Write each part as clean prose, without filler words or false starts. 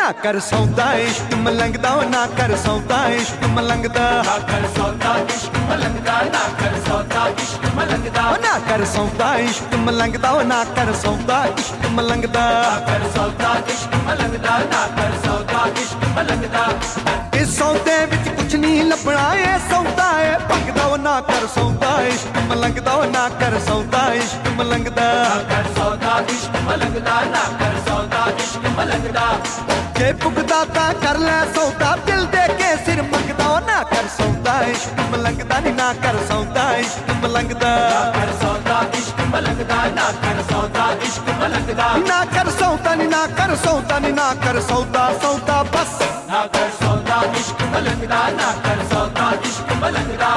ना कर सौदा इश्क मलंगदा ना कर सौदा इश्क मलंगदा ना कर सौदा इश्क मलंगदा ना कर सौदा इश्क मलंगदा ना कर सौदा इश्क मलंगदा ना कर सौदा इश्क मलंगदा ना कर सौदा इश्क मलंगदा ना कर सौदा इश्क मलंगदा इस सौदे विच कुछ नहीं लभना ए सौदा है भगदा ना कर सौदा इश्क मलंगदा ना कर सौदा इश्क मलंगदा ना कर सौदा इश्क मलंगदा ना कर सौदा इश्क मलंगदा जे पुगदा ता कर ले सौदा दिल दे के सिर मंगदा ना कर सौदा इश्क मलंगदा ना कर सौदा इश्क मलंगदा ना कर सौदा इश्क मलंगदा ना कर सौदा इश्क मलंगदा ना कर सौदा ना कर सौदा ना कर सौदा सौदा बस ना कर सौदा इश्क मलंगदा ना कर सौदा इश्क मलंगदा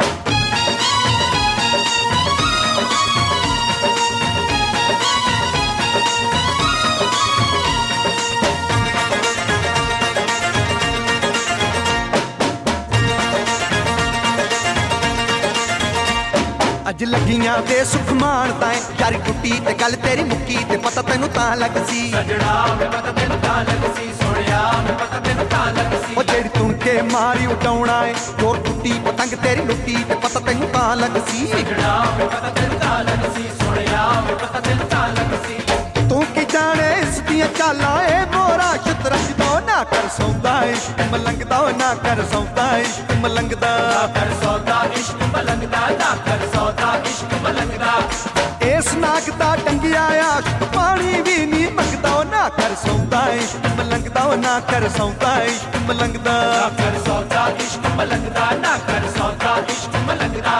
अज लगियां दे सुख माणदा है यारी टुटी ते गल तेरी मुक्की ते पता तेनू तां लग सी सजड़ा मैं पता तेनू तां लग सी सोहणिया मैं पता तेनू तां लग सी ओ जेड़ी तुन के मारी उडाउणा है जोर टुटी पतंग तेरी लुटी ते पता तेनू तां लग सी सजड़ा मैं पता तेनू तां लग सी सोहणिया मैं पता तेनू तां लग सी तू की जाने इस दियां चालां ए मोरा शतरंज दो ना कर सौदा इश्क मलंगदा ना कर सौदा इश्क मलंगदा ना कर सौदा इश्क मलंगदा ना कर सौदा इश्क मलंगदा इस नागदा टंगिया आशिक पानी भी नहीं मंगदा ना कर सौदा इश्क मलंगदा ना कर सौदा इश्क मलंगदा ना कर सौदा इश्क मलंगदा ना कर सौदा इश्क मलंगदा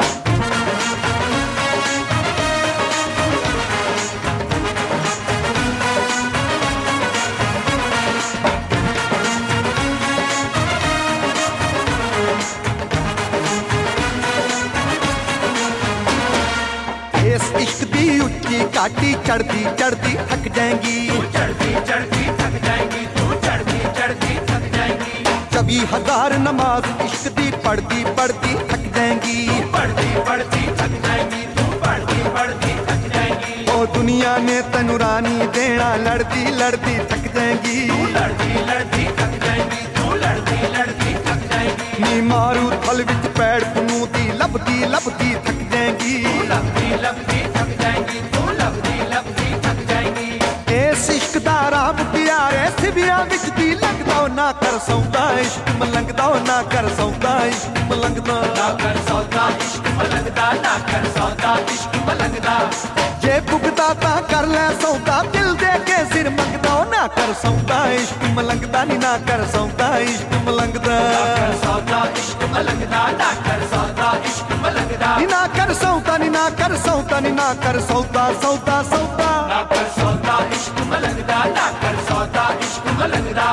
इस इश्क दी उच्ची काटी चढ़ती चढ़ती थक जाएंगी तू चढ़ती चढ़ती थक जाएंगी तू चढ़ती चढ़ती थक जाएंगी 24,000 नमाज इश्क दी पढ़ती पढ़ती थक जाएंगी पढ़ती पढ़ती थक जाएंगी तू पढ़ती पढ़ती थक जाएंगी ओ दुनिया ने तैनू रानी देना लड़ती लड़ती थक जाएंगी तू लड़ती लड़ती थक जाएंगी तू लड़ती लड़ती थक जाएंगी नी मारू थल विच पैड़ पुनू दी लभदी लभदी थक जाएंगी तू लपती लपती थक जाएंगी तू लपती लपती थक जाएंगी इस इश्क दा राम प्यारे सिविया विच दी लगदा ना कर सौदा इश्क मलंगदा ना कर सौदा इश्क मलंगदा ना कर सौदा इश्क मलंगदा ना कर सौदा इश्क मलंगदा जे पुगदा ता कर ले सौदा दिल दे के सिर मंगदा ना कर सौदा इश्क मलंगदा ना कर सौदा इश्क मलंगदा ना कर सौदा इश्क मलंगदा ना कर सौदा इश्क मलंगदा ना कर सौदा ना कर सौदा ना कर सौदा सौदा सौदा ना कर सौदा इश्क मलंगदा ना कर सौदा इश्क मलंगदा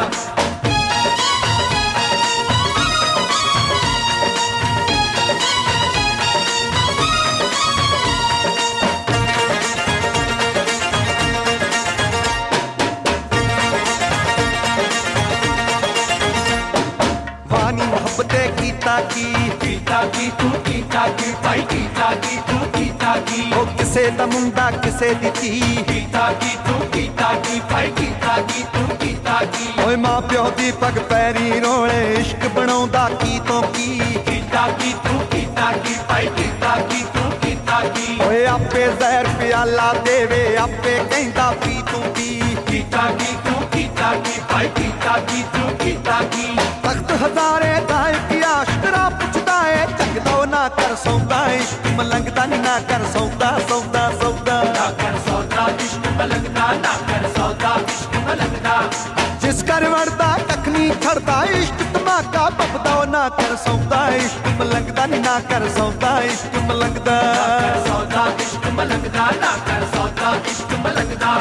वानी मोहब्बत कीता की तू कीता की भाई कीता की तू कीता की ओ किसे दा मुंडा किसे दी धी कीता की तू कीता की भाई कीता की तू कीता की ओए मां प्यो दी पग पैरी रोले इश्क बनाउंदा की तो की कीता की तू कीता की भाई कीता की तू कीता की ओए आपे जहर प्याला देवे आपे कहंदा पी तू पी कीता की तू कीता की भाई कीता की तू कीता की तख्त हजारे दाए की आशरा पुछदा है जगदो ना कर सौदा इश्क मलंगदा ना कर सौदा सौदा सौदा ना कर सौदा इश्क मलंगदा ना कर सौदा इश्क मलंगदा जिस कर वड़दा कखनी छड़दा इश्क धमाका बपदा ना कर सौदा इश्क मलंगदा ना कर सौदा इश्क मलंगदा ना कर सौदा इश्क मलंगदा ना कर सौदा इश्क मलंगदा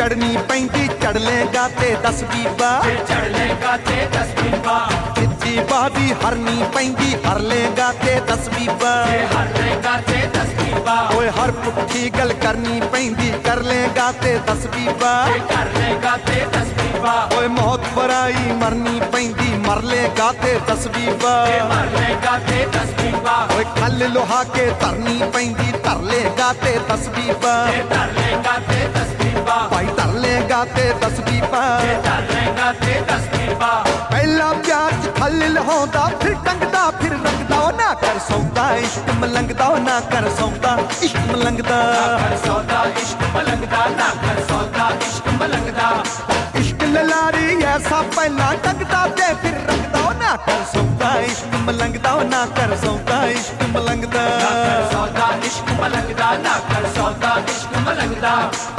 चढ़नी पैंदी चढ़ लेगा ते 10 बीबा चढ़ लेगा ते 10 बीबा तिजी बादी हरनी पैंदी हर लेगा ते 10 बीबा हर लेगा ते 10 बीबा ओए हर पुट्ठी गल करनी पैंदी कर लेगा ते 10 बीबा कर लेगा ते 10 बीबा ओए मौत बराई मरनी पैंदी मर लेगा ते 10 बीबा मर लेगा ते 10 बीबा ओए खल लोहा के तरनी पैंदी तर लेगा ते 10 बीबा तर लेगा ते 10 बीबा भाई तर लेगा ते 10 बीबा तर लेगा ते 10 बीबा पहला प्यार च खल लहोंदा फिर टंगदा फिर रंगदा ना कर सौदा इश्क मलंगदा ना कर सौदा इश्क मलंगदा कर सौदा इश्क मलंगदा ना कर सौदा इश्क मलंगदा इश्क ललारी ऐसा पहला टंगदा ते फिर रंगदा ना कर सौदा इश्क मलंगदा ना कर सौदा इश्क मलंगदा कर सौदा इश्क मलंगदा ना कर सौदा इश्क मलंगदा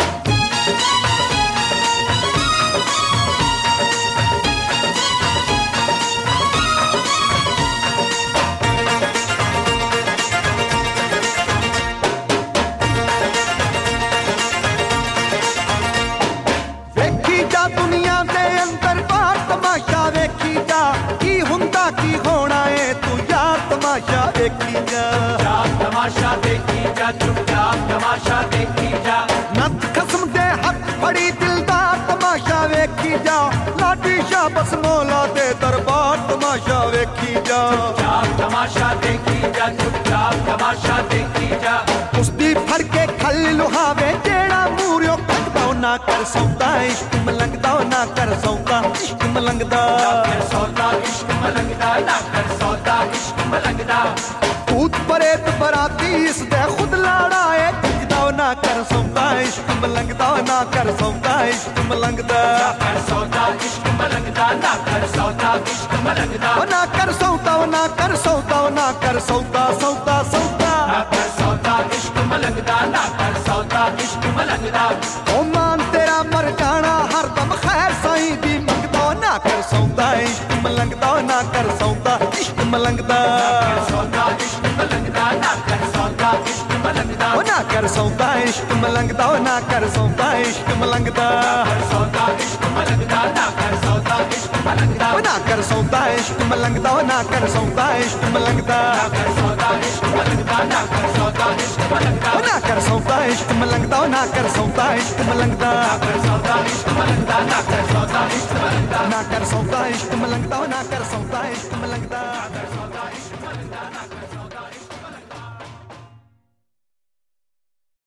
दुनिया दे अंदर बाहर तमाशा वेखी जा की हुंदा की होना है तू यार तमाशा देखी जा तमाशा देखी जा चुपचाप तमाशा देखी जा नत खस्म दे हक बड़ी दिलदार तमाशा वेखी जा लाडी शाह बस मौला दे दरबार तमाशा वेखी जा तमाशा देखी जा चुपचाप तमाशा देखी जा उसदी फड़ के खल लुहावे जेड़ा मूरियो खटदा ना कर सौदा इश्क मलंगदा ना कर सौदा इश्क मलंगदा कर सौदा इश्क मलंगदा ना कर सौदा इश्क मलंगदा भूत परेत बराती इस दे खुद लाड़ा है जिदा ना कर सौदा इश्क मलंगदा ना कर सौदा इश्क मलंगदा कर सौदा इश्क मलंगदा ना कर सौदा इश्क मलंगदा ना कर सौदा ना कर सौदा ना कर सौदा सौदा सौदा ना कर सौदा इश्क मलंगदा ना कर सौदा इश्क मलंगदा ओ मान तेरा मर जाना हरदम खैर साईं दी मंगदा ना कर सौदा इश्क मलंगदा ना कर सौदा इश्क मलंगदा कर सौदा इश्क मलंगदा ना कर सौदा इश्क मलंगदा ना कर सौदा इश्क मलंगदा ना कर सौदा इश्क मलंगदा कर सौदा इश्क मलंगदा ना कर सौदा इश्क मलंगदा ना कर सौदा इश्क मलंगदा ना कर सौदा इश्क मलंगदा कर सौदा इश्क मलंगदा ना कर सौदा इश्क मलंगदा ना कर सौदा इश्क मलंगदा ना कर सौदा इश्क मलंगदा कर सौदा इश्क मलंगदा ना कर सौदा इश्क मलंगदा ना कर सौदा इश्क मलंगदा ना कर सौदा इश्क मलंगदा कर सौदा इश्क मलंगदा